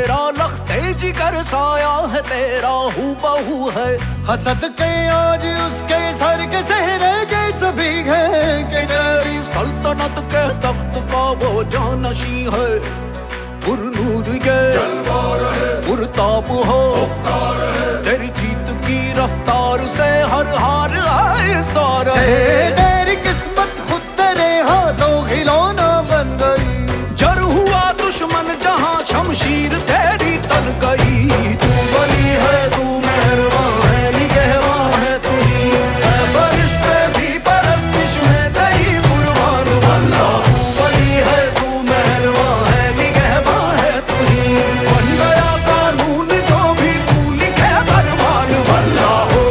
मेरा लखते जिगर साया है तेरा हूबहू है। हसद के आज उसके सर के सहरे के सभी है कि तेरी सल्तनत के तख्त का वो जानशी है। पुरनूर ये पुरताप हो तेरी जीत की रफ्तार से हर हार आहिस्तार है। तेरी किस्मत खुद तेरे हाथों खिलौना बन गई। जर हुआ दुश्मन जहां शमशीर तेरी तन गई। तू वली है तू मेहरबान है निगहबान है तू ही है फरिश्ते भी परस्तिश में तेरी कुर्बान। अल्लाह तू वली है तू मेहरबान है निगहबान है तू ही बन गया कानून जो भी तू लिखे फरमान। अल्लाह हो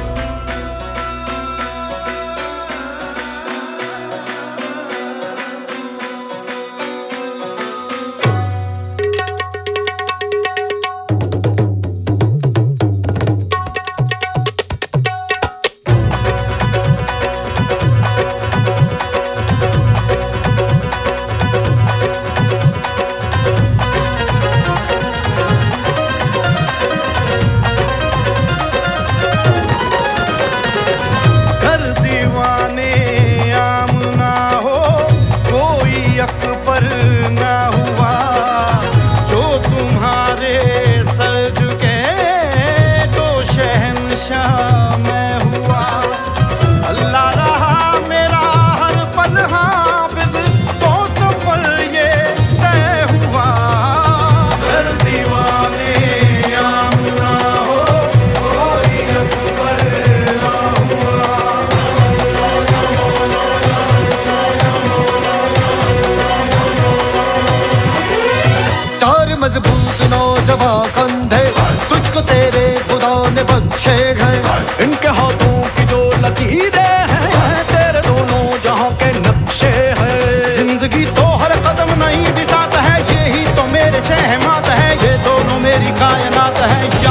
पर ना हुआ जो तुम्हारे सर झुके तो शहंशाह मैं हुआ। अल्लाह रहा मेरा हर पल हाफिज तो सफर ये तय हुआ। हर दीवाने आमना हो कोई अकबर ना हुआ। मजबूत नौजवान कंधे तुझको तेरे खुदा ने बख्शे हैं। इनके हाथों की जो लकीरें हैं तेरे दोनों जहां के नक्शे हैं। जिंदगी तो हर कदम नहीं बिसात है यही तो मेरे शहमात है। ये दोनों मेरी कायनात है।